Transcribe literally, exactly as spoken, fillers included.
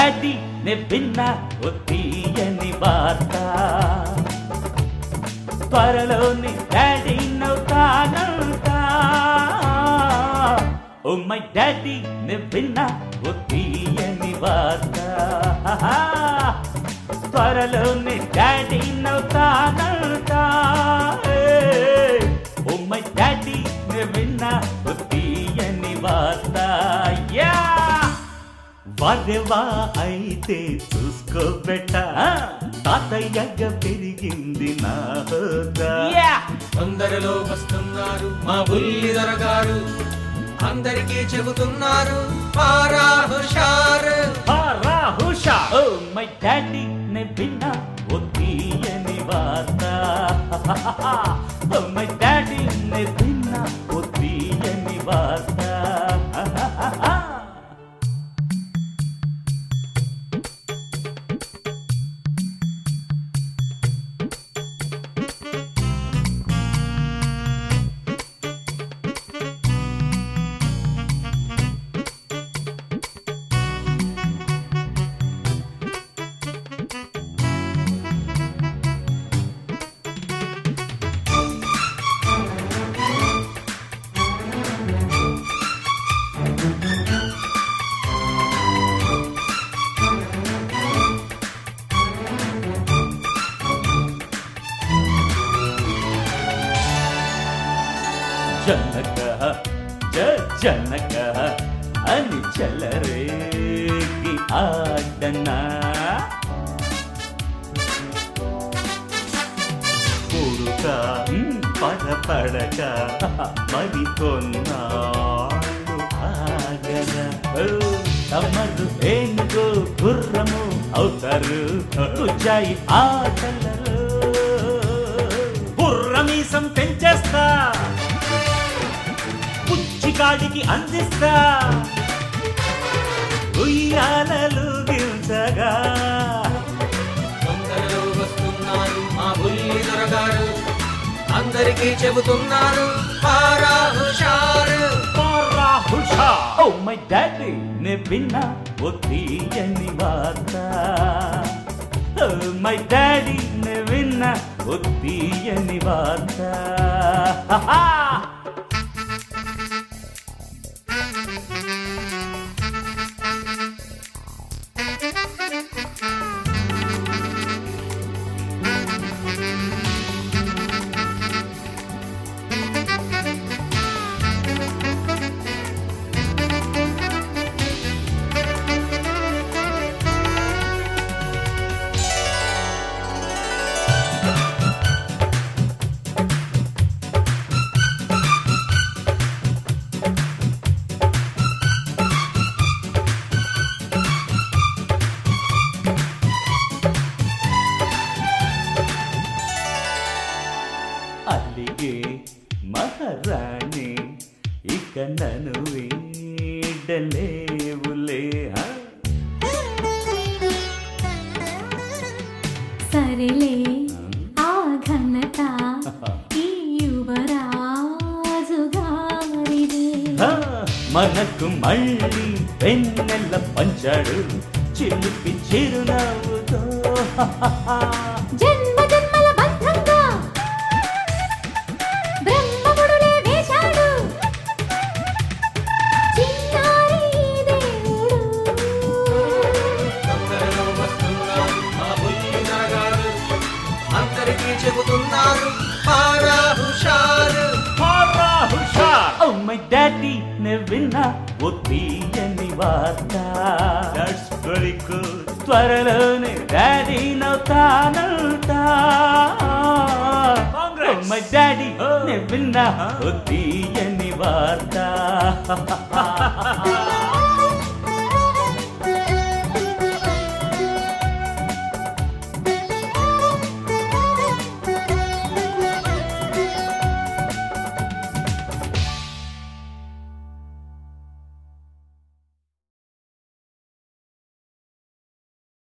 daddy నే విన్నా ఓ తీయని వార్త త్వరలోని డాడీ నవ్వుతానంట ఓ మై డాడీ నే విన్నా ఓ తీయని వార్త త్వరలోని డాడీ నవ్వుతానంట ఓ మై డాడీ నే విన్నా ఓ తీయని వార్త యా వరవా అయితే చూసుకోబెట్ట తాతయ్యగా పెరిగింది నా హోదా తొందరలో వస్తున్నారు మా బుల్లిధర గారు అందరికీ చెబుతున్నారు పారా హుషారు పారా హుషార్ ఓ మై డాడీ నే విన్నా ఓ తీయని వార్త ఓ మై డాడీ నే విన్నా ఓ తీయని వార్త జనక జనక అని చలరేగి ఆడనా కొడుక పడపడక మరి కొన్నాళ్ళు ఆగన తమరు ఏనుగో గుర్రము అవుతారు కుజాయి ఆటలలో గుర్రమీసం పెంచేస్తా పుచ్చికాడికి అందిస్తా ఉయ్యాలలు గిల్చగా తొందరలో వస్తున్నారు మా బుల్లిధర గారు అందరికీ చెబుతున్నారు పారా హుషారు పారా హుషార్ ఓ మై డాడీ నే విన్నా ఓ తీయని వార్త ఓ మై డాడీ నే విన్నా ఓ తీయని వార్త అల్లిగే మహారాణి ఇక నన్ను వీడలేవులే సరేలే ఆ ఘనత ఈ యువరాజు గారిదే మనకు మళ్ళీ వెన్నెల పంచాడు చిలిపి చిరునవ్వుతో జన్మ జన్మల బంధంగా బ్రహ్మముడులే వేశాడు చిన్నారి దేవుడు తొందరలో వస్తున్నారు మా బుల్లిధర గారు అందరికీ చెబుతున్నారు పారా హుషారు పారా హుషార్ ఓ మై డాడీ నే విన్నా ఓ తీయని వార్త దట్స్ వెరీ గుడ్ త్వరలోనే డాడీ నవ్వుతానంట ఓ మై డాడీ నే విన్నా ఓ తీయని వార్త